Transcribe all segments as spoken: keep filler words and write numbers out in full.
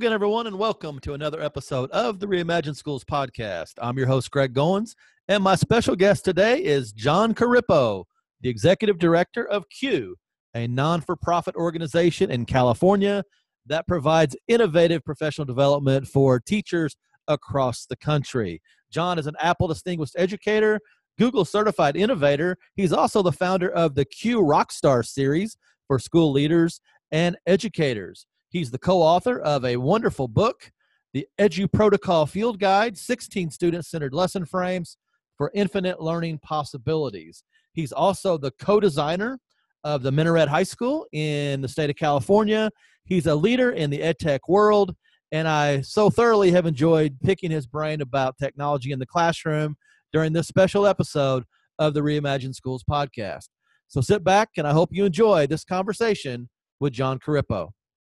again, everyone, and welcome to another episode of the Reimagine Schools podcast. I'm your host, Greg Goins, and my special guest today is John Corippo, the Executive Director of CUE, a non-for-profit organization in California that provides innovative professional development for teachers across the country. John is an Apple Distinguished Educator, Google Certified Innovator. He's also the founder of the CUE Rockstar series for school leaders and educators. He's the co-author of a wonderful book, the Edu Protocol Field Guide, sixteen student-centered lesson frames for infinite learning possibilities. He's also the co-designer of the Minaret High School in the state of California. He's a leader in the EdTech world, and I so thoroughly have enjoyed picking his brain about technology in the classroom during this special episode of the Reimagine Schools podcast. So sit back, and I hope you enjoy this conversation with John Corippo.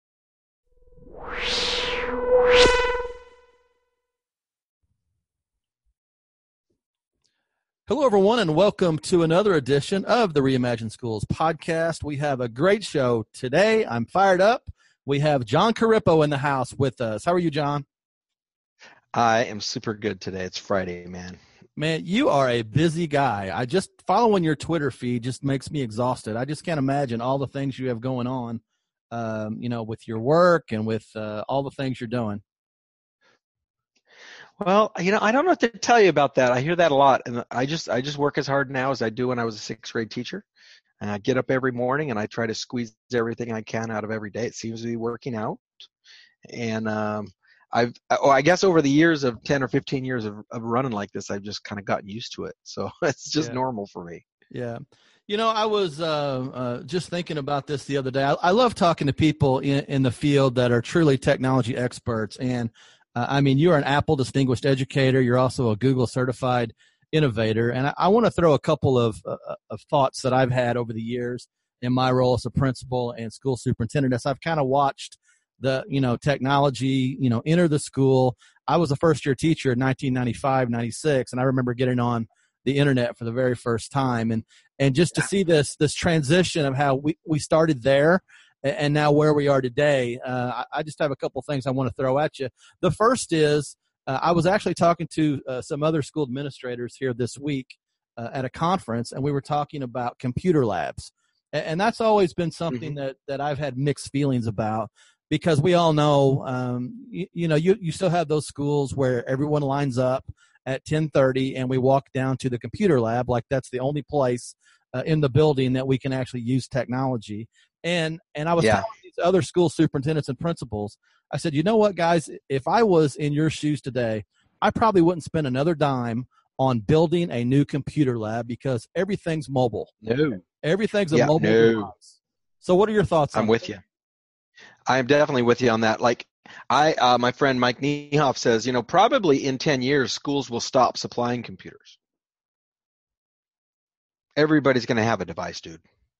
Hello, everyone, and welcome to another edition of the Reimagine Schools podcast. We have a great show today. I'm fired up. We have John Corippo in the house with us. How are you, John? I am super good today. It's Friday, man. Man, you are a busy guy. I just following your Twitter feed just makes me exhausted. I just can't imagine all the things you have going on, um, you know, with your work and with uh, all the things you're doing. Well, you know, I don't know what to tell you about that. I hear that a lot, and I just I just work as hard now as I do when I was a sixth grade teacher. And I get up every morning and I try to squeeze everything I can out of every day. It seems to be working out. And um, I've, oh, I guess over the years of ten or fifteen years of, of running like this, I've just kind of gotten used to it. So it's just yeah. normal for me. Yeah. You know, I was uh, uh, just thinking about this the other day. I, I love talking to people in, in the field that are truly technology experts. And uh, I mean, you're an Apple Distinguished Educator. You're also a Google Certified Innovator. And I, I want to throw a couple of, uh, of thoughts that I've had over the years in my role as a principal and school superintendent as I've kind of watched the, you know, technology, you know, enter the school. I was a first year teacher in nineteen ninety-five, ninety-six, and I remember getting on the internet for the very first time. And, and just to see this, this transition of how we, we started there and, and now where we are today, uh, I, I just have a couple things I want to throw at you. The first is, uh, I was actually talking to uh, some other school administrators here this week uh, at a conference, and we were talking about computer labs. And, and that's always been something mm-hmm. that, that I've had mixed feelings about. Because we all know, um, you, you know, you, you still have those schools where everyone lines up at ten thirty and we walk down to the computer lab like that's the only place uh, in the building that we can actually use technology. And and I was yeah. telling these other school superintendents and principals, I said, you know what, guys, if I was in your shoes today, I probably wouldn't spend another dime on building a new computer lab because everything's mobile. No. Everything's a yeah, mobile no. device. So what are your thoughts on I'm that? with you. I'm definitely with you on that. Like I, uh, my friend Mike Niehoff says, you know, probably in ten years, schools will stop supplying computers. Everybody's going to have a device, dude.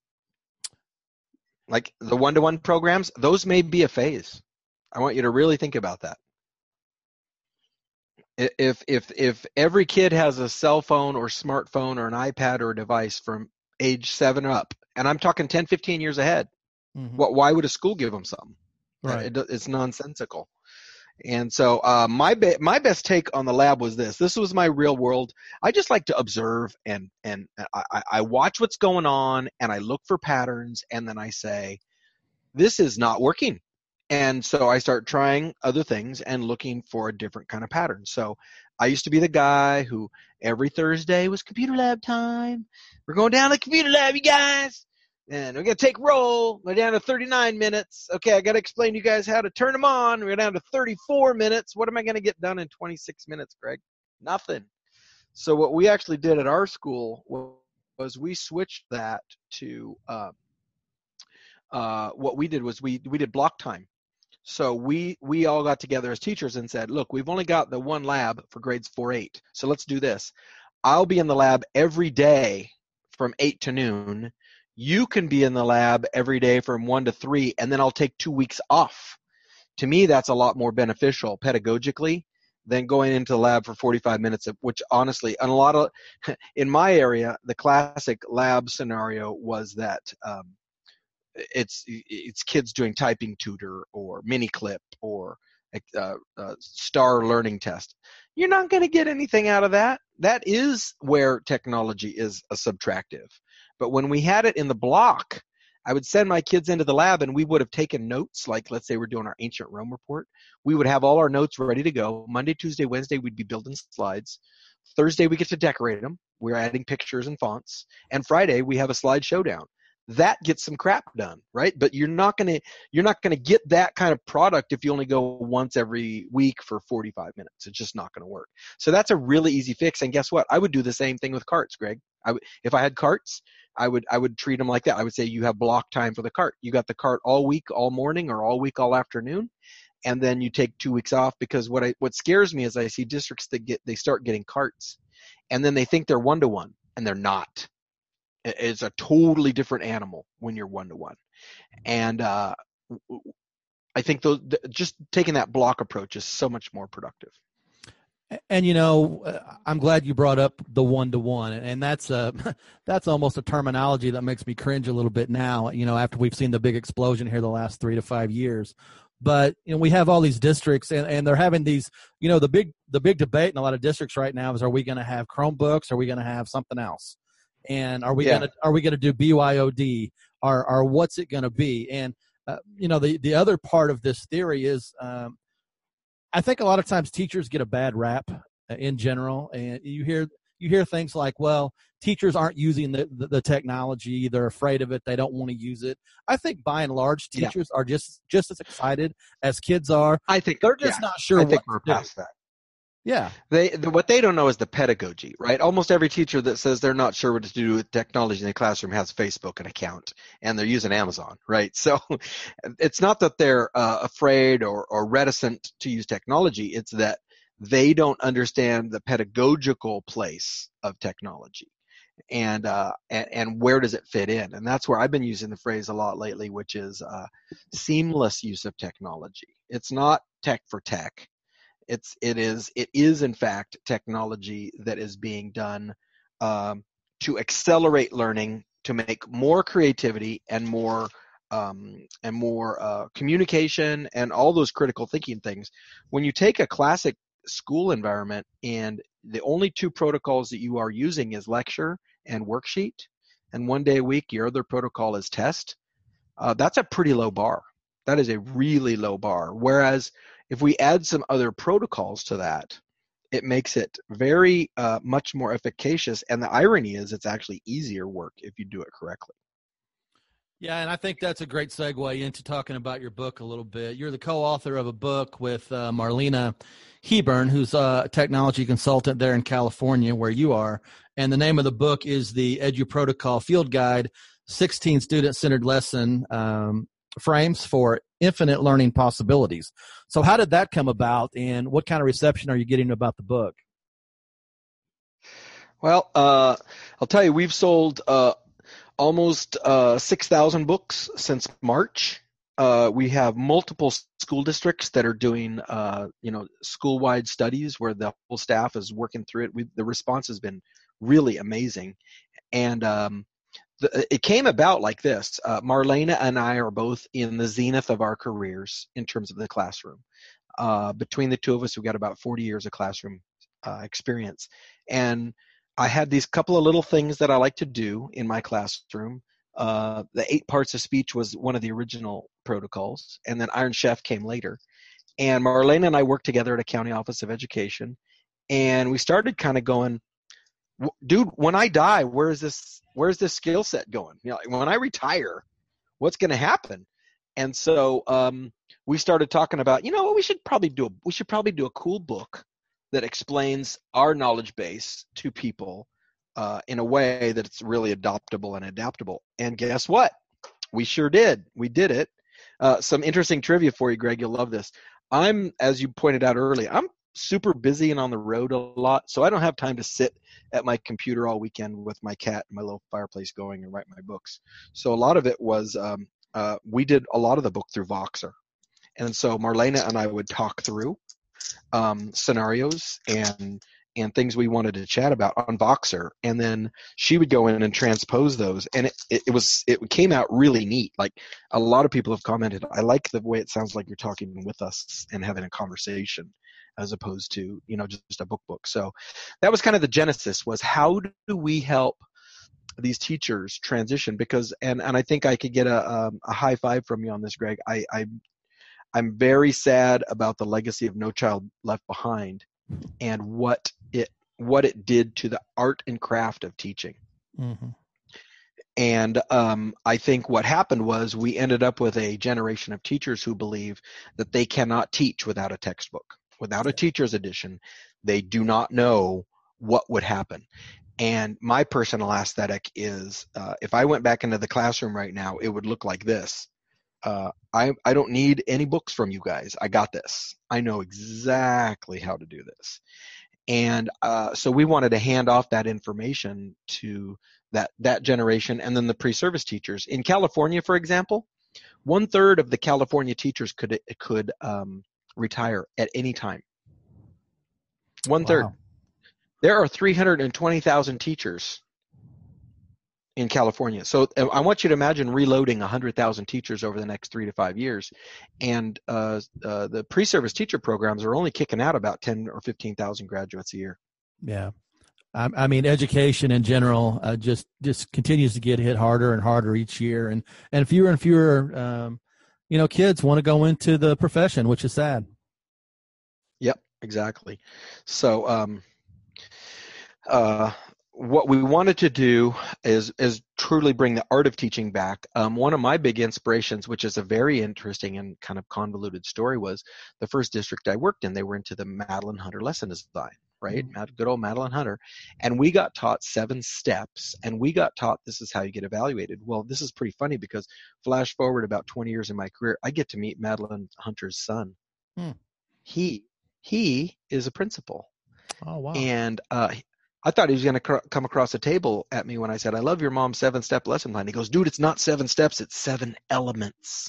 Like the one-to-one programs, those may be a phase. I want you to really think about that. If, if, if every kid has a cell phone or smartphone or an iPad or a device from age seven up, and I'm talking ten, fifteen years ahead, mm-hmm. what, why would a school give them something? Right. It, it's nonsensical. And so uh, my be- my best take on the lab was this. This was my real world. I just like to observe and and I, I watch what's going on and I look for patterns and then I say, this is not working. And so I start trying other things and looking for a different kind of pattern. So I used to be the guy who every Thursday was computer lab time. We're going down to the computer lab, you guys. And we're going to take roll. We're down to thirty-nine minutes. Okay, I got to explain to you guys how to turn them on. We're down to thirty-four minutes. What am I going to get done in twenty-six minutes, Greg? Nothing. So what we actually did at our school was we switched that to uh, uh, what we did was we, we did block time. So we, we all got together as teachers and said, look, we've only got the one lab for grades four eight. So let's do this. I'll be in the lab every day from eight to noon. You can be in the lab every day from one to three, and then I'll take two weeks off. To me, that's a lot more beneficial pedagogically than going into the lab for forty-five minutes, which honestly, and a lot of, in my area, the classic lab scenario was that um, it's it's kids doing typing tutor or mini clip or uh, uh, star learning test. You're not going to get anything out of that. That is where technology is a subtractive. But when we had it in the block, I would send my kids into the lab and we would have taken notes, like let's say we're doing our ancient Rome report. We would have all our notes ready to go. Monday, Tuesday, Wednesday, we'd be building slides. Thursday, we get to decorate them. We're adding pictures and fonts. And Friday, we have a slide showdown. That gets some crap done, right? But you're not gonna you're not gonna get that kind of product if you only go once every week for forty-five minutes. It's just not gonna work. So that's a really easy fix. And guess what? I would do the same thing with carts, Greg. I w- if I had carts, I would I would treat them like that. I would say you have block time for the cart. You got the cart all week, all morning, or all week, all afternoon, and then you take two weeks off. Because what I what scares me is I see districts that get they start getting carts, and then they think they're one to one, and they're not. It's a totally different animal when you're one to one, and uh, I think those just taking that block approach is so much more productive. And you know, I'm glad you brought up the one to one, and that's a that's almost a terminology that makes me cringe a little bit now. You know, after we've seen the big explosion here the last three to five years, but you know, we have all these districts, and, and they're having these. You know, the big the big debate in a lot of districts right now is: are we going to have Chromebooks? Are we going to have something else? And are we Yeah. gonna are we gonna do B Y O D? Or or what's it gonna be? And uh, you know, the the other part of this theory is, um, I think a lot of times teachers get a bad rap uh, in general, and you hear you hear things like, well, teachers aren't using the, the, the technology, they're afraid of it, they don't want to use it. I think by and large, teachers yeah. are just just as excited as kids are. I think they're just yeah, not sure I what think we're to past do. that. Yeah. They the, what they don't know is the pedagogy, right? Almost every teacher that says they're not sure what to do with technology in the classroom has a Facebook an account, and they're using Amazon, right? So it's not that they're uh, afraid or, or reticent to use technology. It's that they don't understand the pedagogical place of technology, and uh, and, and where does it fit in? And that's where I've been using the phrase a lot lately, which is uh, seamless use of technology. It's not tech for tech. It's it is it is in fact technology that is being done um, to accelerate learning, to make more creativity and more um, and more uh, communication and all those critical thinking things. When you take a classic school environment and the only two protocols that you are using is lecture and worksheet, and one day a week your other protocol is test, uh, that's a pretty low bar. That is a really low bar. Whereas if we add some other protocols to that, it makes it very uh, much more efficacious. And the irony is it's actually easier work if you do it correctly. Yeah, and I think that's a great segue into talking about your book a little bit. You're the co-author of a book with uh, Marlena Hebern, who's a technology consultant there in California where you are. And the name of the book is the Edu Protocol Field Guide, sixteen student-centered lesson um, frames for infinite learning possibilities. So how did that come about, and what kind of reception are you getting about the book? Well, uh, I'll tell you, we've sold uh, almost uh, six thousand books since March. Uh, we have multiple school districts that are doing, uh, you know, school-wide studies where the whole staff is working through it. We, the response has been really amazing. And um, the, it came about like this. Uh, Marlena and I are both in the zenith of our careers in terms of the classroom. Uh, between the two of us, we've got about forty years of classroom uh, experience. And I had these couple of little things that I like to do in my classroom. Uh, the eight parts of speech was one of the original protocols, and then Iron Chef came later. And Marlena and I worked together at a county office of education, and we started kind of going, dude, when I die, where is this, where's this skill set going? You know, when I retire, what's going to happen? And so um, we started talking about, you know what, we should probably do a, we should probably do a cool book that explains our knowledge base to people uh, in a way that it's really adoptable and adaptable. And guess what? We sure did. We did it. Uh, some interesting trivia for you, Greg. You'll love this. I'm, as you pointed out earlier, I'm super busy and on the road a lot, so I don't have time to sit at my computer all weekend with my cat and my little fireplace going and write my books. So a lot of it was um, uh, we did a lot of the book through Voxer. And so Marlena and I would talk through um, scenarios and and things we wanted to chat about on Voxer, and then she would go in and transpose those, and it, it, it was it came out really neat. Like a lot of people have commented, I like the way it sounds like you're talking with us and having a conversation as opposed to, you know, just, just a book book. So that was kind of the genesis, was how do we help these teachers transition? Because and and I think I could get a um, a high five from you on this, Greg. I, I I'm very sad about the legacy of No Child Left Behind and what it what it did to the art and craft of teaching. Mm-hmm. And um, I think what happened was we ended up with a generation of teachers who believe that they cannot teach without a textbook. Without a teacher's edition, they do not know what would happen. And my personal aesthetic is, uh, if I went back into the classroom right now, it would look like this. Uh, I, I don't need any books from you guys. I got this. I know exactly how to do this. And uh, so we wanted to hand off that information to that, that generation, and then the pre-service teachers. In California, for example, one third of the California teachers could could um, retire at any time. One third. Wow. There are three hundred twenty thousand teachers in California. So I want you to imagine reloading one hundred thousand teachers over the next three to five years. And uh, uh, the pre-service teacher programs are only kicking out about ten or fifteen thousand graduates a year. Yeah. I, I mean, education in general uh, just, just continues to get hit harder and harder each year. And, and fewer and fewer, um, you know, kids want to go into the profession, which is sad. Yep, exactly. So, um, uh, what we wanted to do is is truly bring the art of teaching back. Um, one of my big inspirations, which is a very interesting and kind of convoluted story, was the first district I worked in. They were into the Madeline Hunter lesson design, right? Mm-hmm. Good old Madeline Hunter. And we got taught seven steps, and we got taught this is how you get evaluated. Well, this is pretty funny because flash forward about twenty years in my career, I get to meet Madeline Hunter's son. Hmm. He he is a principal. Oh, wow. And uh, I thought he was going to cr- come across the table at me when I said, I love your mom's seven-step lesson plan. He goes, dude, it's not seven steps, it's seven elements.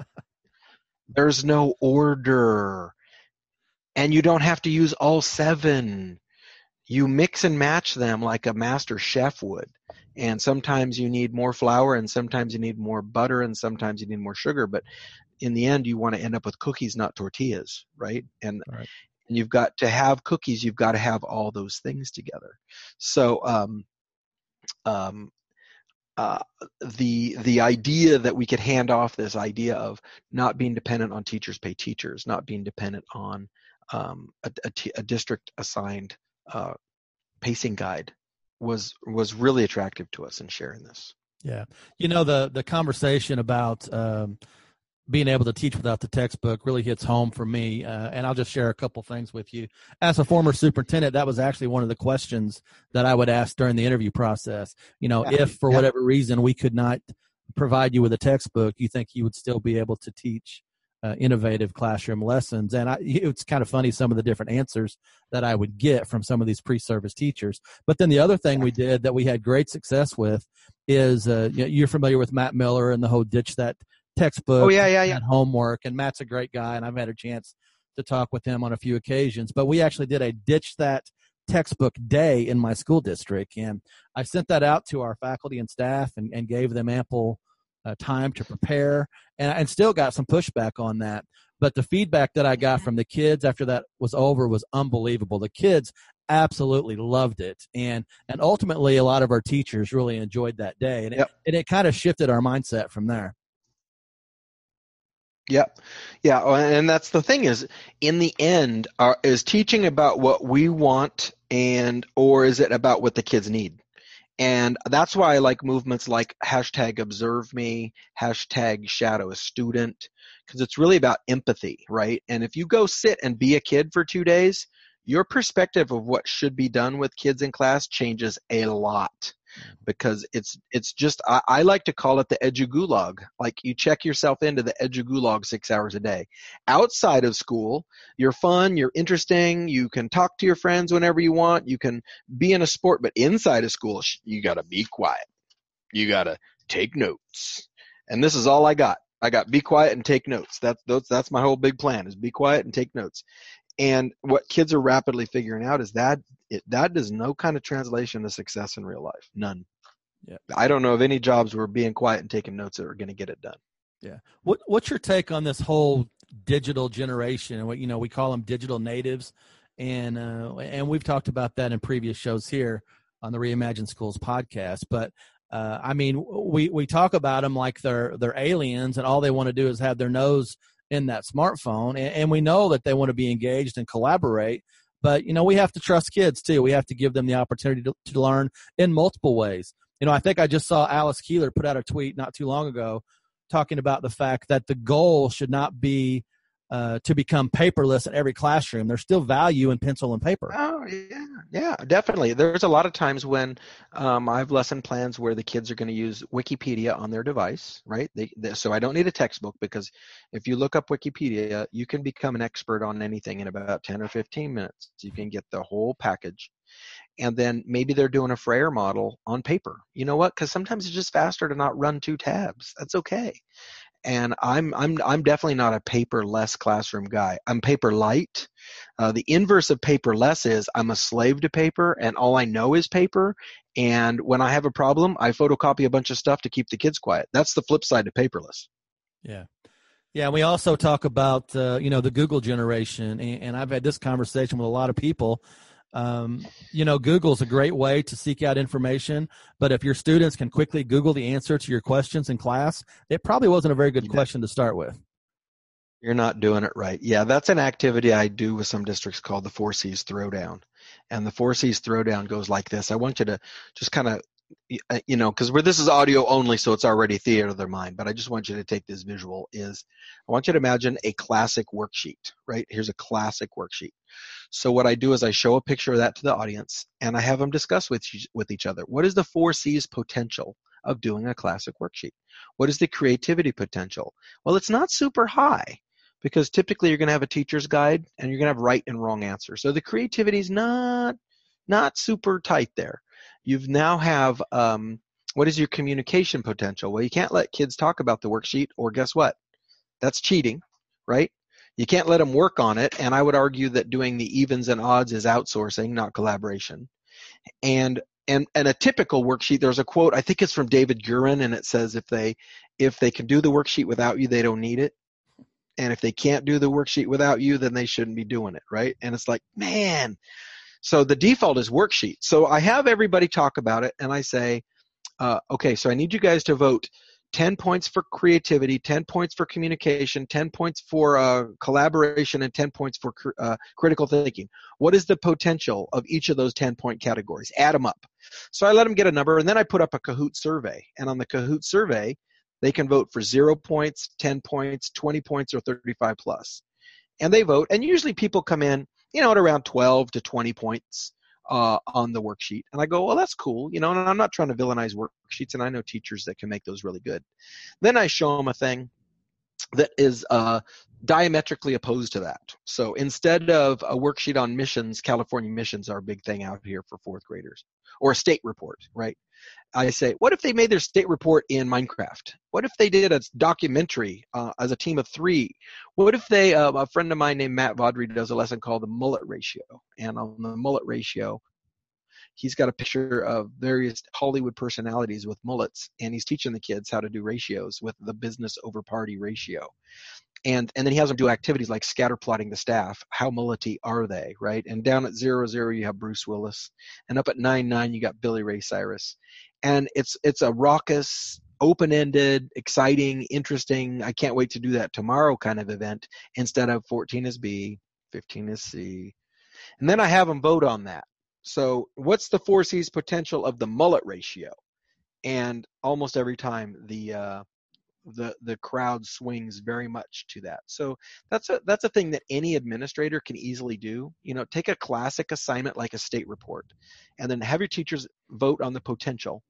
There's no order. And you don't have to use all seven. You mix and match them like a master chef would. And sometimes you need more flour, and sometimes you need more butter, and sometimes you need more sugar. But in the end, you want to end up with cookies, not tortillas, right? And right. And you've got to have cookies. You've got to have all those things together. So um, um, uh, the the idea that we could hand off this idea of not being dependent on teachers pay teachers, not being dependent on um, a, a, t- a district assigned uh, pacing guide was was really attractive to us in sharing this. Yeah, you know, the the conversation about um, being able to teach without the textbook really hits home for me. Uh, and I'll just share a couple things with you. As a former superintendent, that was actually one of the questions that I would ask during the interview process. You know, yeah. if for yeah. whatever reason we could not provide you with a textbook, you think you would still be able to teach uh, innovative classroom lessons? And I, it's kind of funny, some of the different answers that I would get from some of these pre-service teachers. But then the other thing we did that we had great success with is, uh, you know, you're familiar with Matt Miller and the whole Ditch That textbook. Oh, yeah, yeah, yeah. And homework. And Matt's a great guy, and I've had a chance to talk with him on a few occasions. But we actually did a Ditch That textbook day in my school district, and I sent that out to our faculty and staff and, and gave them ample uh, time to prepare, and, and still got some pushback on that. But the feedback that I got from the kids after that was over was unbelievable. The kids absolutely loved it, and and ultimately a lot of our teachers really enjoyed that day, and it, yep. and it kind of shifted our mindset from there. Yep. Yeah. And that's the thing is, in the end, are, is teaching about what we want, and or is it about what the kids need? And that's why I like movements like hashtag observe me, hashtag shadow a student, because it's really about empathy, right? And if you go sit and be a kid for two days, your perspective of what should be done with kids in class changes a lot. Because it's it's just I, I like to call it the edu-gulag. Like, you check yourself into the edu-gulag six hours a day. Outside of school, you're fun, you're interesting, you can talk to your friends whenever you want, you can be in a sport. But inside of school, you got to be quiet. You got to take notes. And this is all I got. I got be quiet and take notes. That's that's that's my whole big plan, is be quiet and take notes. And what kids are rapidly figuring out is that it, that does no kind of translation to success in real life. None. Yeah. I don't know of any jobs where being quiet and taking notes that are going to get it done. Yeah. What What's your take on this whole digital generation and what, you know, we call them digital natives, and uh, and we've talked about that in previous shows here on the Reimagine Schools podcast. But uh, I mean, we we talk about them like they're they're aliens, and all they want to do is have their nose in that smartphone, and, and we know that they want to be engaged and collaborate. But you know, we have to trust kids too. We have to give them the opportunity to, to learn in multiple ways. You know, I think I just saw Alice Keeler put out a tweet not too long ago talking about the fact that the goal should not be uh, to become paperless in every classroom. There's still value in pencil and paper. Oh, yeah, yeah, definitely. There's a lot of times when um, I have lesson plans where the kids are going to use Wikipedia on their device, right? They, they, so I don't need a textbook, because if you look up Wikipedia, you can become an expert on anything in about ten or fifteen minutes. You can get the whole package. And then maybe they're doing a Frayer model on paper. You know what? Because sometimes it's just faster to not run two tabs. That's okay. And I'm I'm I'm definitely not a paperless classroom guy. I'm paper light. Uh, the inverse of paperless is I'm a slave to paper, and all I know is paper. And when I have a problem, I photocopy a bunch of stuff to keep the kids quiet. That's the flip side to paperless. Yeah. Yeah, we also talk about, uh, you know, the Google generation, and, and I've had this conversation with a lot of people. Um, you know, Google's a great way to seek out information, but if your students can quickly Google the answer to your questions in class, it probably wasn't a very good Yeah. question to start with. You're not doing it right. Yeah, that's an activity I do with some districts called the four C's Throwdown. And the four C's Throwdown goes like this. I want you to just kind of, you know, because this is audio only, so it's already theater of their mind, but I just want you to take this visual is, I want you to imagine a classic worksheet, right? Here's a classic worksheet. So what I do is I show a picture of that to the audience, and I have them discuss with with each other. What is the four C's potential of doing a classic worksheet? What is the creativity potential? Well, it's not super high, because typically you're going to have a teacher's guide and you're going to have right and wrong answers. So the creativity is not not super tight there. You've now have um, what is your communication potential? Well, you can't let kids talk about the worksheet, or guess what? That's cheating, right? You can't let them work on it, and I would argue that doing the evens and odds is outsourcing, not collaboration. And and and a typical worksheet, there's a quote, I think it's from David Gurin, and it says if they if they can do the worksheet without you, they don't need it. And if they can't do the worksheet without you, then they shouldn't be doing it, right? And it's like, man. So the default is worksheet. So I have everybody talk about it, and I say, uh, okay, so I need you guys to vote ten points for creativity, ten points for communication, ten points for uh, collaboration, and ten points for cr- uh, critical thinking. What is the potential of each of those ten-point categories? Add them up. So I let them get a number, and then I put up a Kahoot survey. And on the Kahoot survey, they can vote for zero points, ten points, twenty points, or thirty-five plus. And they vote, and usually people come in, you know, at around twelve to twenty points uh, on the worksheet. And I go, well, that's cool, you know, and I'm not trying to villainize worksheets, and I know teachers that can make those really good. Then I show them a thing that is uh, diametrically opposed to that. So instead of a worksheet on missions, California missions are a big thing out here for fourth graders, or a state report, right? I say, what if they made their state report in Minecraft? What if they did a documentary uh, as a team of three? What if they, uh, a friend of mine named Matt Vaudry does a lesson called the mullet ratio. And on the mullet ratio, he's got a picture of various Hollywood personalities with mullets, and he's teaching the kids how to do ratios with the business over party ratio. And and then he has them do activities like scatter plotting the staff. How mullety are they, right? And down at zero zero, you have Bruce Willis, and up at nine nine, you got Billy Ray Cyrus. And it's it's a raucous, open-ended, exciting, interesting, I can't wait to do that tomorrow kind of event, instead of fourteen is B, fifteen is C. And then I have them vote on that. So what's the four C's potential of the mullet ratio? And almost every time the uh, the the crowd swings very much to that. So that's a that's a thing that any administrator can easily do. You know, take a classic assignment like a state report, and then have your teachers vote on the potential.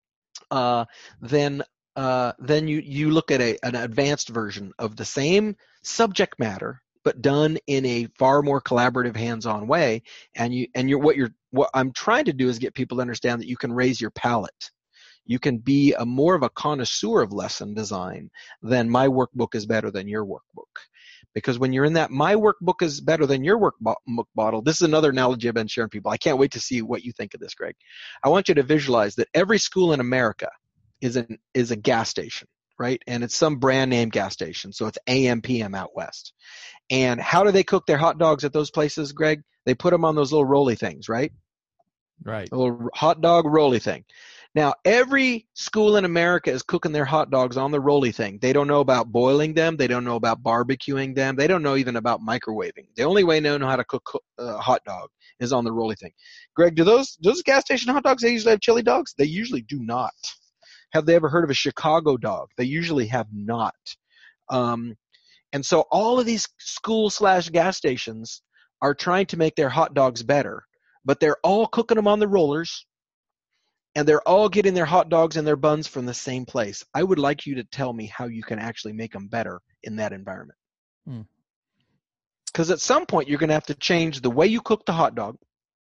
Uh, then uh, then you you look at a an advanced version of the same subject matter, but done in a far more collaborative, hands-on way. And you and you're what you're what I'm trying to do is get people to understand that you can raise your palette. You can be a more of a connoisseur of lesson design than my workbook is better than your workbook. Because when you're in that, my workbook is better than your workbook model. This is another analogy I've been sharing people. I can't wait to see what you think of this, Greg. I want you to visualize that every school in America is an is a gas station, right? And it's some brand name gas station. So it's A M P M out west. And how do they cook their hot dogs at those places, Greg? They put them on those little rolly things, right? Right. A little hot dog rolly thing. Now, every school in America is cooking their hot dogs on the rolly thing. They don't know about boiling them. They don't know about barbecuing them. They don't know even about microwaving. The only way they know how to cook a uh, hot dog is on the rolly thing. Greg, do those those gas station hot dogs, they usually have chili dogs? They usually do not. Have they ever heard of a Chicago dog? They usually have not. Um, and so all of these school slash gas stations are trying to make their hot dogs better, but they're all cooking them on the rollers, and they're all getting their hot dogs and their buns from the same place. I would like you to tell me how you can actually make them better in that environment. Because hmm. at some point, you're going to have to change the way you cook the hot dog,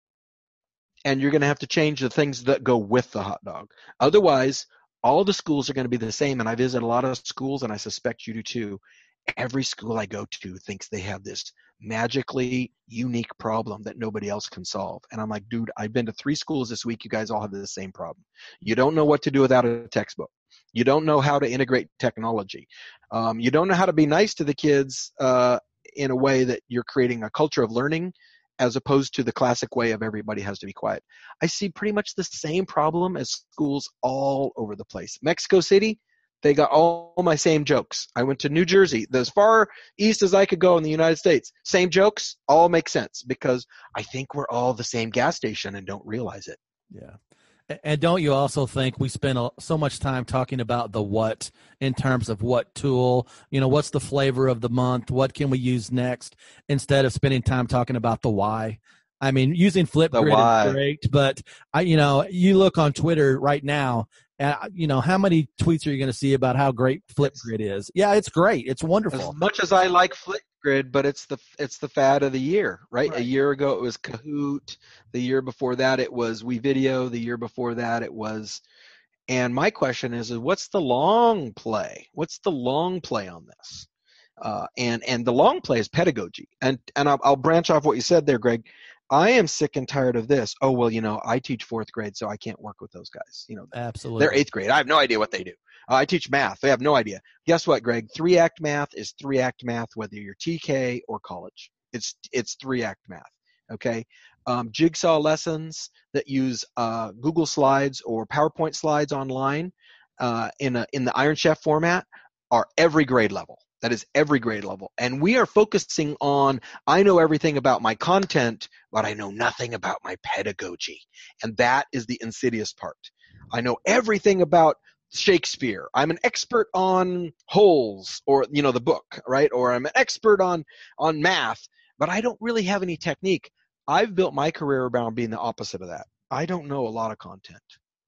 and you're going to have to change the things that go with the hot dog. Otherwise, all the schools are going to be the same, and I visit a lot of schools, and I suspect you do too. Every school I go to thinks they have this magically unique problem that nobody else can solve. And I'm like, dude, I've been to three schools this week. You guys all have the same problem. You don't know what to do without a textbook. You don't know how to integrate technology. Um, you don't know how to be nice to the kids uh, in a way that you're creating a culture of learning, as opposed to the classic way of everybody has to be quiet. I see pretty much the same problem as schools all over the place. Mexico City, they got all my same jokes. I went to New Jersey, as far east as I could go in the United States. Same jokes, all make sense, because I think we're all the same gas station and don't realize it. Yeah. And don't you also think we spend so much time talking about the what in terms of what tool, you know, what's the flavor of the month, what can we use next, instead of spending time talking about the why? I mean, using Flipgrid is great, but I, you know, you look on Twitter right now, and you know, how many tweets are you going to see about how great Flipgrid is? Yeah, it's great. It's wonderful. As much as I like Flipgrid, but it's the it's the fad of the year, right? right? A year ago it was Kahoot. The year before that it was WeVideo. The year before that it was. And my question is, is what's the long play? What's the long play on this? Uh, and and the long play is pedagogy. And and I'll, I'll branch off what you said there, Greg. I am sick and tired of this. Oh, well, you know, I teach fourth grade, so I can't work with those guys. You know, absolutely. They're eighth grade. I have no idea what they do. Uh, I teach math. They have no idea. Guess what, Greg? Three-act math is three-act math, whether you're T K or college. It's it's three-act math. Okay. Um, jigsaw lessons that use uh, Google Slides or PowerPoint slides online uh, in a in the Iron Chef format are every grade level. That is every grade level. And we are focusing on, I know everything about my content, but I know nothing about my pedagogy. And that is the insidious part. I know everything about Shakespeare. I'm an expert on Holes, or, you know, the book, right? Or I'm an expert on, on math, but I don't really have any technique. I've built my career around being the opposite of that. I don't know a lot of content,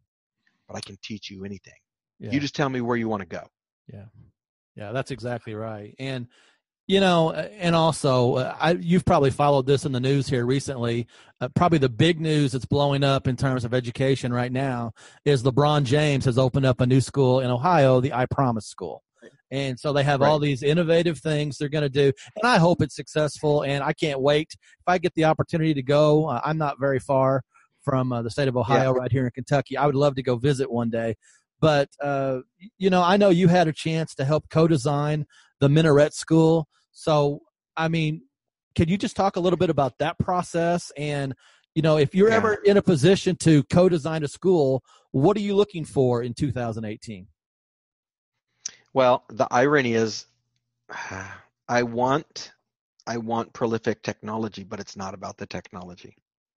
but I can teach you anything. Yeah. You just tell me where you want to go. Yeah. Yeah, that's exactly right. And, you know, and also, uh, I, you've probably followed this in the news here recently. Uh, probably the big news that's blowing up in terms of education right now is LeBron James has opened up a new school in Ohio, the I Promise School. And so they have right. all these innovative things they're going to do. And I hope it's successful, and I can't wait. If I get the opportunity to go, uh, I'm not very far from uh, the state of Ohio, yeah. right here in Kentucky. I would love to go visit one day. But, uh, you know, I know you had a chance to help co-design the Minaret School. So, I mean, could you just talk a little bit about that process? And, you know, if you're yeah. ever in a position to co-design a school, what are you looking for in two thousand eighteen? Well, the irony is I want I want prolific technology, but it's not about the technology.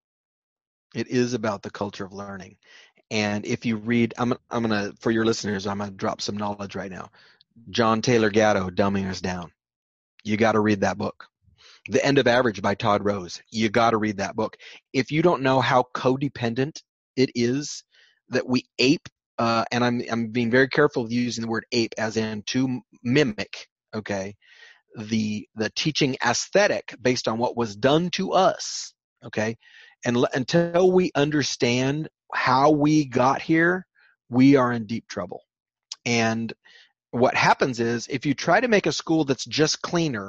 It is about the culture of learning. And if you read, I'm I'm gonna for your listeners, I'm gonna drop some knowledge right now. John Taylor Gatto, Dumbing Us Down. You got to read that book. The End of Average by Todd Rose. You got to read that book. If you don't know how codependent it is that we ape, uh, and I'm I'm being very careful of using the word ape as in to mimic, okay, the the teaching aesthetic based on what was done to us, okay, and l- until we understand how we got here, we are in deep trouble. And what happens is if you try to make a school that's just cleaner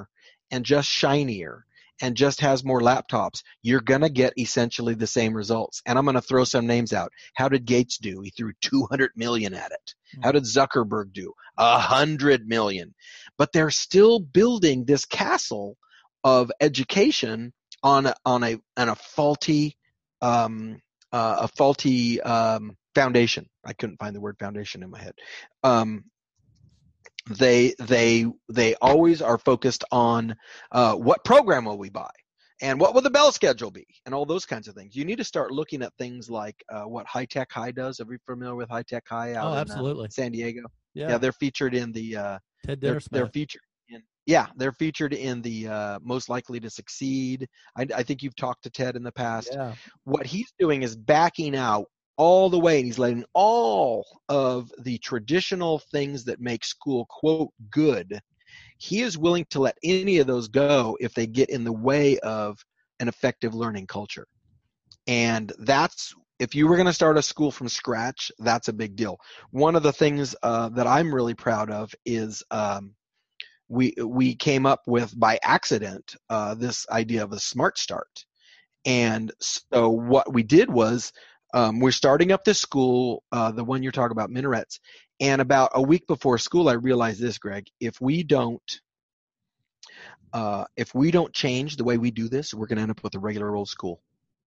and just shinier and just has more laptops, you're going to get essentially the same results. And I'm going to throw some names out. How did Gates do? He threw two hundred million at it. How did Zuckerberg do? one hundred million. But they're still building this castle of education on a, on a on a faulty um, uh, a faulty um, foundation. I couldn't find the word foundation in my head. Um, They they they always are focused on uh, what program will we buy, and what will the bell schedule be, and all those kinds of things. You need to start looking at things like uh, what High Tech High does. Are you familiar with High Tech High out Oh, in absolutely. uh, San Diego? Yeah. Yeah, they're featured in the. Uh, Ted they're, Dintersmith. they're featured. In, yeah, they're featured in the uh, Most Likely to Succeed. I, I think you've talked to Ted in the past. Yeah. What he's doing is backing out all the way, and he's letting all of the traditional things that make school, quote, good. He is willing to let any of those go if they get in the way of an effective learning culture. And that's, if you were going to start a school from scratch, that's a big deal. One of the things uh, that I'm really proud of is um, we we came up with, by accident, uh, this idea of a Smart Start. And so what we did was, Um, we're starting up this school, uh, the one you're talking about, Minarets. And about a week before school, I realized this, Greg. If we don't, uh, if we don't change the way we do this, we're going to end up with a regular old school.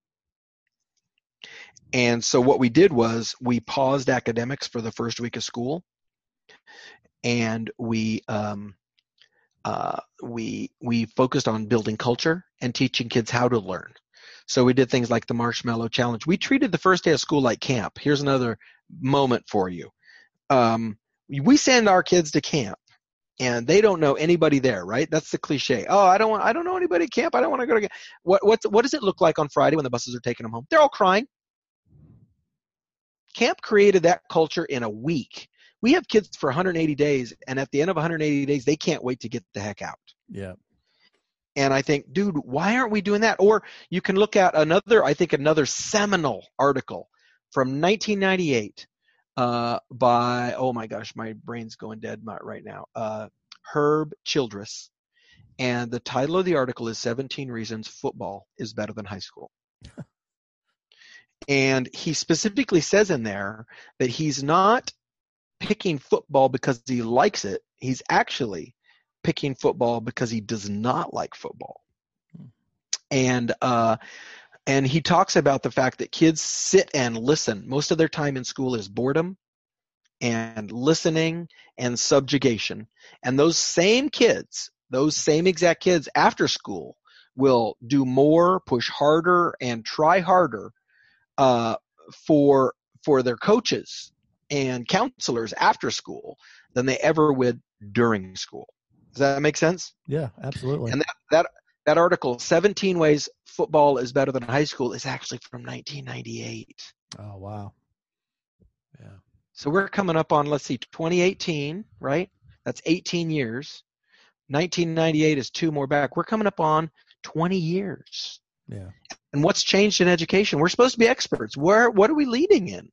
And so what we did was we paused academics for the first week of school, and we um, uh, we we focused on building culture and teaching kids how to learn. So we did things like the Marshmallow Challenge. We treated the first day of school like camp. Here's another moment for you. Um, we send our kids to camp, and they don't know anybody there, right? That's the cliche. Oh, I don't want, I don't know anybody at camp. I don't want to go to camp. What, what's, what does it look like on Friday when the buses are taking them home? They're all crying. Camp created that culture in a week. We have kids for one hundred eighty days, and at the end of one hundred eighty days, they can't wait to get the heck out. Yeah. And I think, dude, why aren't we doing that? Or you can look at another, I think another seminal article from nineteen ninety-eight uh, by, oh my gosh, my brain's going dead right now, uh, Herb Childress. And the title of the article is seventeen Reasons Football is Better Than High School. And he specifically says in there that he's not picking football because he likes it. He's actually picking football because he does not like football. And uh, and he talks about the fact that kids sit and listen. Most of their time in school is boredom and listening and subjugation. And those same kids, those same exact kids after school will do more, push harder, and try harder uh, for for their coaches and counselors after school than they ever would during school. Does that make sense? Yeah, absolutely. And that, that that article, seventeen Ways Football is Better Than High School, is actually from nineteen ninety-eight. Oh, wow. Yeah. So we're coming up on, let's see, twenty eighteen, right? That's eighteen years. nineteen ninety-eight is two more back. We're coming up on twenty years. Yeah. And what's changed in education? We're supposed to be experts. Where, what are we leading in?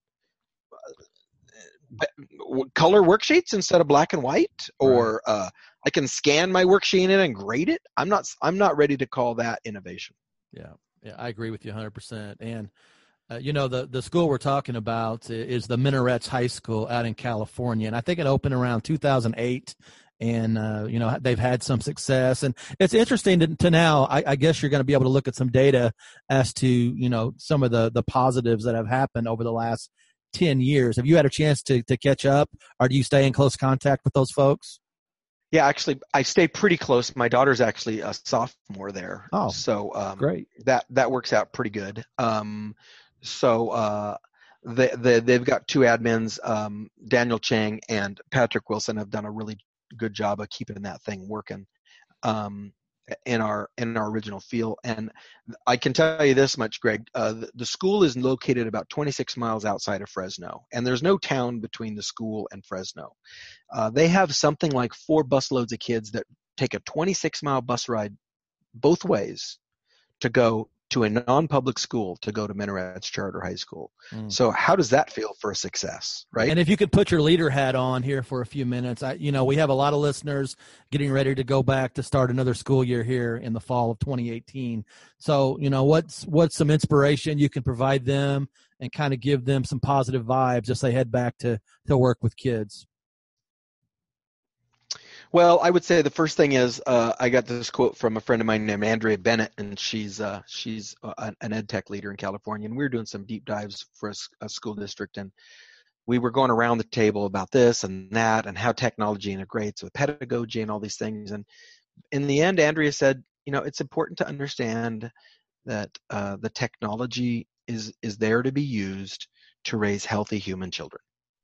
Color worksheets instead of black and white, or right. uh, I can scan my worksheet in and grade it. I'm not. I'm not ready to call that innovation. Yeah, yeah, I agree with you one hundred percent. And uh, you know, the the school we're talking about is the Minarets High School out in California, and I think it opened around two thousand eight. And uh, you know, they've had some success, and it's interesting to, to now. I, I guess you're going to be able to look at some data as to you know some of the the positives that have happened over the last ten years. Have you had a chance to, to catch up, or do you stay in close contact with those folks? Yeah, actually, I stay pretty close. My daughter's actually a sophomore there. Oh, so um, great. That that works out pretty good. Um, so uh, they, they, they've got two admins, um, Daniel Chang and Patrick Wilson, have done a really good job of keeping that thing working um, in our in our original feel. And I can tell you this much, Greg, uh, the, the school is located about twenty-six miles outside of Fresno, and there's no town between the school and Fresno. Uh, they have something like four busloads of kids that take a twenty-six mile bus ride both ways to go to a non-public school to go to Minarets Charter High School. Mm. So how does that feel for a success, right? And if you could put your leader hat on here for a few minutes, I, you know, we have a lot of listeners getting ready to go back to start another school year here in the fall of twenty eighteen. So, you know, what's, what's some inspiration you can provide them and kind of give them some positive vibes as they head back to, to work with kids? Well, I would say the first thing is uh, I got this quote from a friend of mine named Andrea Bennett, and she's uh, she's uh, an ed tech leader in California, and we were doing some deep dives for a, a school district, and we were going around the table about this and that and how technology integrates with pedagogy and all these things. And in the end, Andrea said, you know, it's important to understand that uh, the technology is is there to be used to raise healthy human children.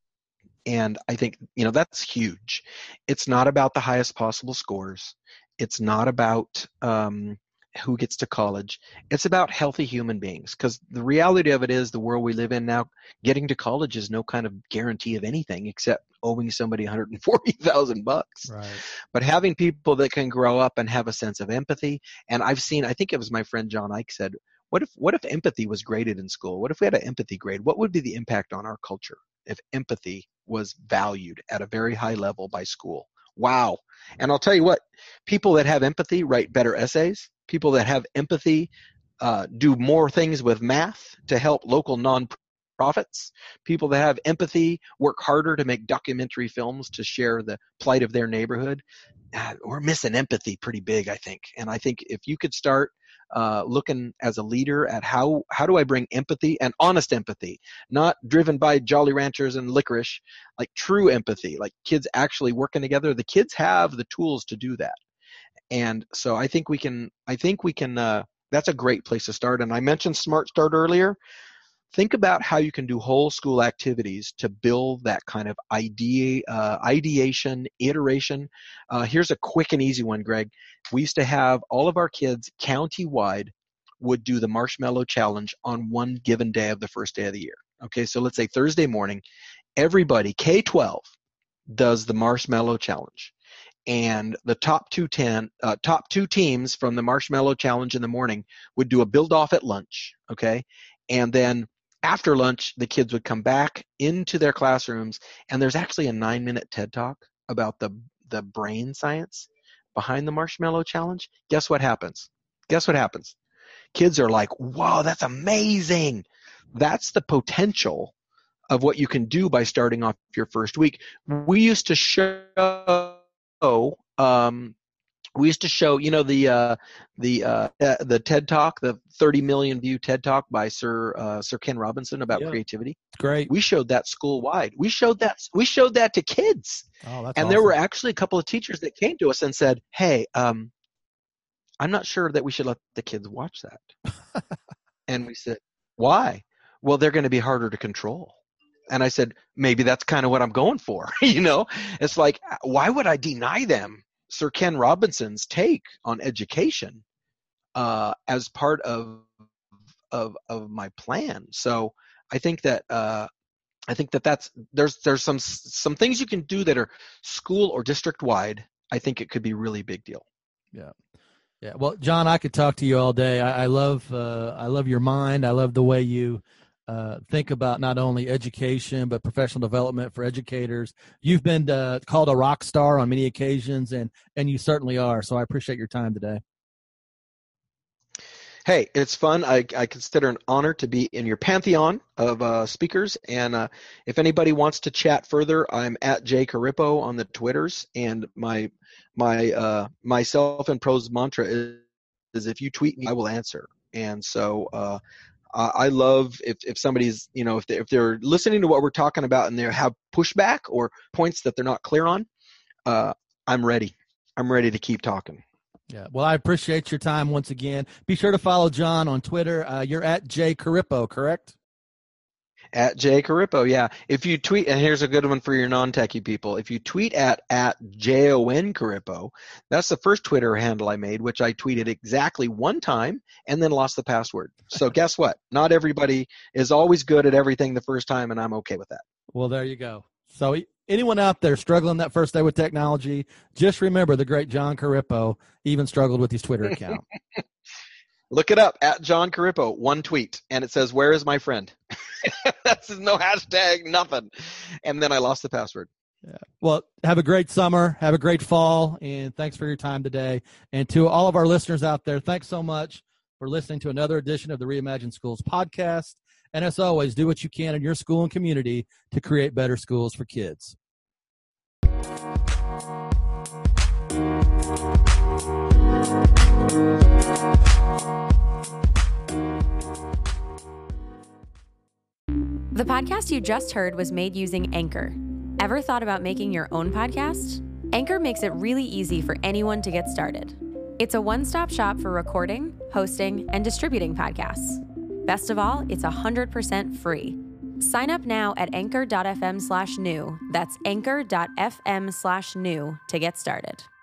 And I think, you know, that's huge. It's not about the highest possible scores. It's not about um, who gets to college. It's about healthy human beings. Because the reality of it is the world we live in now, getting to college is no kind of guarantee of anything except owing somebody one hundred forty thousand bucks. Right. But having people that can grow up and have a sense of empathy. And I've seen, I think it was my friend John Ike said, what if, what if empathy was graded in school? What if we had an empathy grade? What would be the impact on our culture if empathy was valued at a very high level by school? Wow. And I'll tell you what, people that have empathy write better essays. People that have empathy uh, do more things with math to help local nonprofits. People that have empathy work harder to make documentary films to share the plight of their neighborhood. Uh, we're missing empathy pretty big, I think. And I think if you could start Uh, looking as a leader at how how do I bring empathy and honest empathy, not driven by Jolly Ranchers and licorice, like true empathy, like kids actually working together. The kids have the tools to do that, and so I think we can. I think we can. Uh, that's a great place to start. And I mentioned Smart Start earlier. Think about how you can do whole school activities to build that kind of idea, uh, ideation, iteration. Uh, here's a quick and easy one, Greg. We used to have all of our kids county-wide would do the Marshmallow Challenge on one given day of the first day of the year. Okay, so let's say Thursday morning, everybody, K twelve, does the Marshmallow Challenge. And the top two ten, uh, top two teams from the Marshmallow Challenge in the morning would do a build-off at lunch, okay? And then after lunch, the kids would come back into their classrooms, and there's actually a nine-minute TED Talk about the, the brain science behind the Marshmallow Challenge. Guess what happens? Guess what happens? Kids are like, wow, that's amazing. That's the potential of what you can do by starting off your first week. We used to show um, we used to show, you know, the uh, the uh, uh, the TED Talk, the thirty million view TED Talk by Sir uh, Sir Ken Robinson about yeah. creativity. Great. We showed that school wide. We showed that we showed that to kids. Oh, that's and awesome. There were actually a couple of teachers that came to us and said, "Hey, um, I'm not sure that we should let the kids watch that." And we said, "Why?" Well, they're going to be harder to control. And I said, maybe that's kind of what I'm going for. You know, it's like, why would I deny them Sir Ken Robinson's take on education uh, as part of, of of my plan? So I think that uh, I think that that's there's there's some some things you can do that are school or district wide. I think it could be a really big deal. Yeah. Yeah. Well, John, I could talk to you all day. I, I love uh, I love your mind. I love the way you uh, think about not only education but professional development for educators. You've been uh, called a rock star on many occasions, and and you certainly are. So I appreciate your time today. Hey, it's fun. I, I consider an honor to be in your pantheon of uh, speakers. And uh, if anybody wants to chat further, I'm at Jay Carippo on the Twitters. And my my uh, my self-imposed mantra is, is if you tweet me, I will answer. And so uh, I love if, if somebody's, you know, if, they, if they're listening to what we're talking about and they have pushback or points that they're not clear on, uh, I'm ready. I'm ready to keep talking. Yeah. Well, I appreciate your time once again. Be sure to follow John on Twitter. Uh, you're at Jay Carippo, correct? At Jay Carippo, yeah. If you tweet, and here's a good one for your non-techie people. If you tweet at at J O N Carippo, that's the first Twitter handle I made, which I tweeted exactly one time and then lost the password. So guess what? Not everybody is always good at everything the first time, and I'm okay with that. Well, there you go. So anyone out there struggling that first day with technology, just remember the great John Carippo even struggled with his Twitter account. Look it up, at John Carippo, one tweet, and it says, where is my friend? That's no hashtag, nothing. And then I lost the password. Yeah. Well, have a great summer. Have a great fall. And thanks for your time today. And to all of our listeners out there, thanks so much for listening to another edition of the Reimagine Schools podcast. And as always, do what you can in your school and community to create better schools for kids. The podcast you just heard was made using Anchor. Ever thought about making your own podcast? Anchor makes it really easy for anyone to get started. It's a one-stop shop for recording, hosting, and distributing podcasts. Best of all, it's one hundred percent free. Sign up now at anchor.fm slash new. That's anchor.fm slash new to get started.